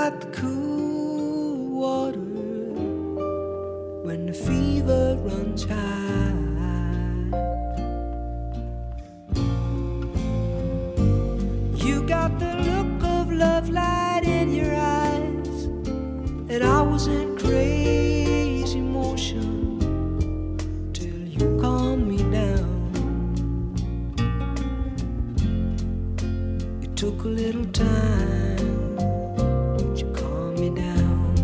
got the cool water when the fever runs high. You got the look of love light in your eyes, and I was in crazy motion till you calmed me down. It took a little time, but you calmed me down.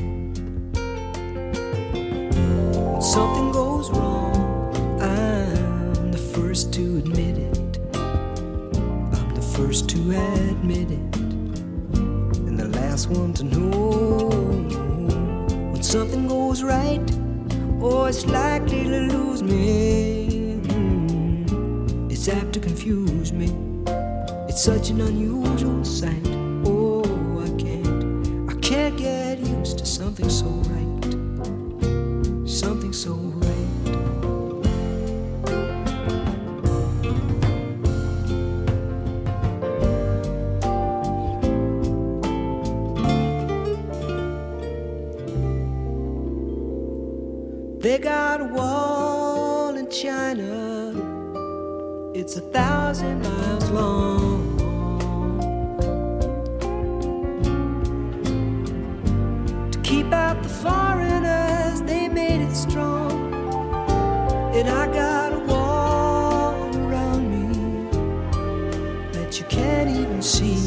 When something goes wrong, I'm the first to admit it. I'm the first to admit it, and the last one to know. When something goes right, or it's likely to lose me, it's apt to confuse me. It's such an unusual sight. Oh, I can't get used to something so right, something so right. They got a wall in China, it's 1,000 miles long. To keep out the foreigners, they made it strong. And I got a wall around me that you can't even see.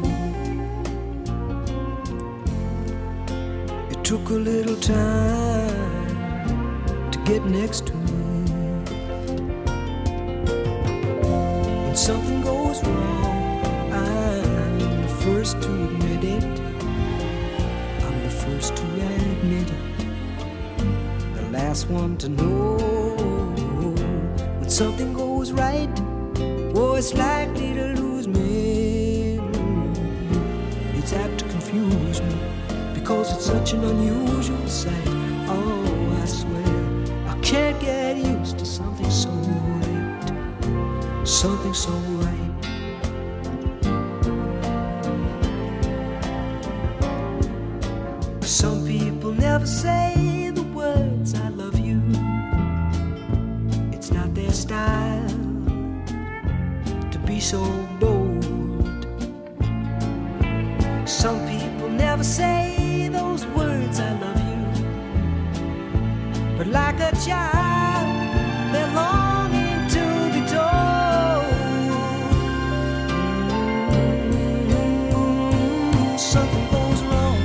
It took a little time to get next to me. When something goes wrong, I'm the first to admit it. I'm the first to admit it, the last one to know. When something goes right, oh, it's likely to lose me. It's apt to confuse me, because it's such an unusual sight. Oh, I swear I can't get used to something so right, something so right. Some people never say the words I love you. It's not their style to be so bold. Some people never say those words I love you, but like a child, they're longing to be told. Something goes wrong,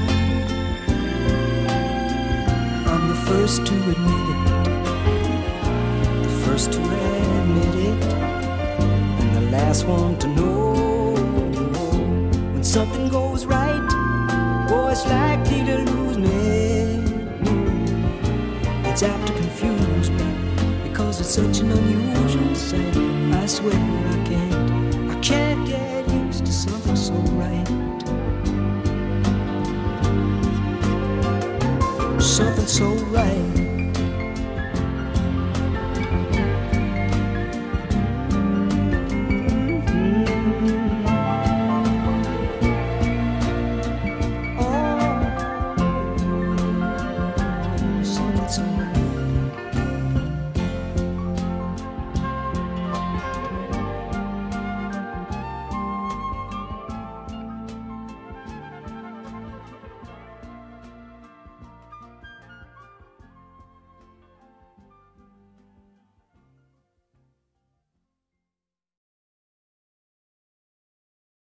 I'm the first to admit it, the first to admit it, and the last one to know. When something goes right, oh, it's likely to lose me. It's apt to confuse me, because it's such an unusual sight. I swear I can't get used to something so right, something so right.